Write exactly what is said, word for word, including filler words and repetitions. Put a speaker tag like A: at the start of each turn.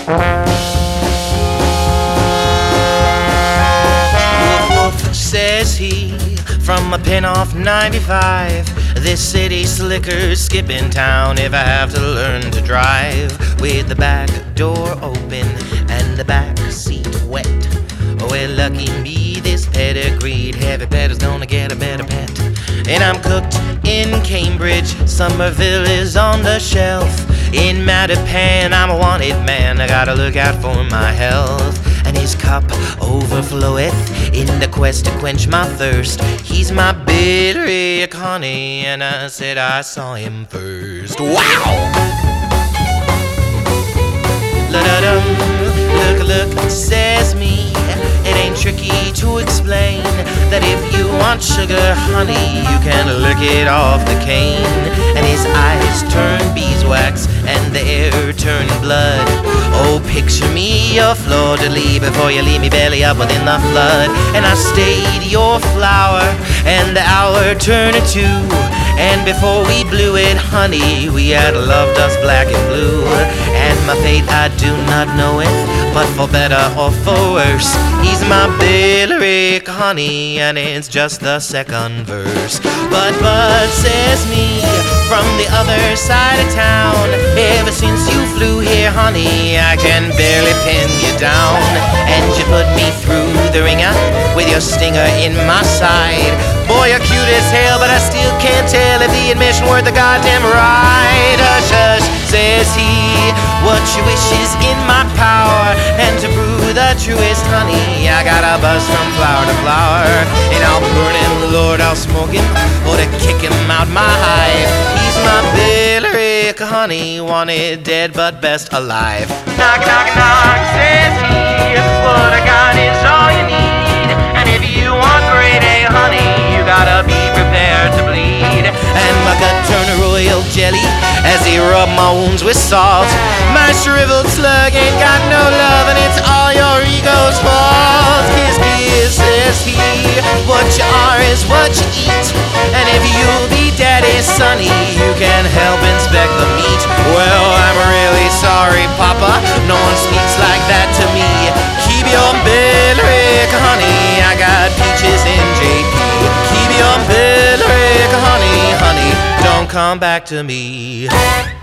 A: Woof, woof, says he, from a pin off ninety-five. This city slicker skipping town if I have to learn to drive with the back door open and the back seat wet. Well, lucky me, this pedigreed heavy pet is gonna get a better pet. And I'm cooked in Cambridge, Somerville is on the shelf. In Mattapan, I'm a wanted man, I gotta look out for my health. And his cup overfloweth in the quest to quench my thirst. He's my Billy Connie, and I said I saw him first. Wow! La-da-dum, look, look, says me, it ain't tricky to explain that if you want sugar, honey, you can lick it off the cane. And his eyes turn beeswax and the air turn blood. Oh, picture me your fleur-de-lis before you leave me belly up within the flood. And I stayed your flower and the hour turned to two. And before we blew it, honey, we had loved us black and blue. And my fate, I do not know it, but for better or for worse, he's my Billy Connie, and it's just the second verse. But Bud says me, from the other side of town, ever since you flew here, honey, I can barely pin you down. And you put me through the ringer with your stinger in my side. Boy, you're cute as hell, but I still can't tell if the admission worth the goddamn ride. Hush, hush, says he, what you wish is in my power. And to brew the truest honey, I got a buzz from flower to flower. And I'll burn him, Lord, I'll smoke him, or to kick him out my hive. He's my Billy Connie, wanted dead but best alive. Knock, knock, knock, says he, what I got is all you need. And if you want grade A honey, you gotta be prepared to bleed. And my gut turned royal jelly as he rubbed my wounds with salt. My shriveled slug ain't got no love, and it's all your ego's fault. Kiss, kiss, says he, what you are is what you eat. And if you'll be daddy's sonny, you can help inspect the meat. Well, I'm really sorry, Papa, no one speaks like that to me. Keep your Billy honey, I got peaches in J P. Keep your Billy honey, honey, don't come back to me.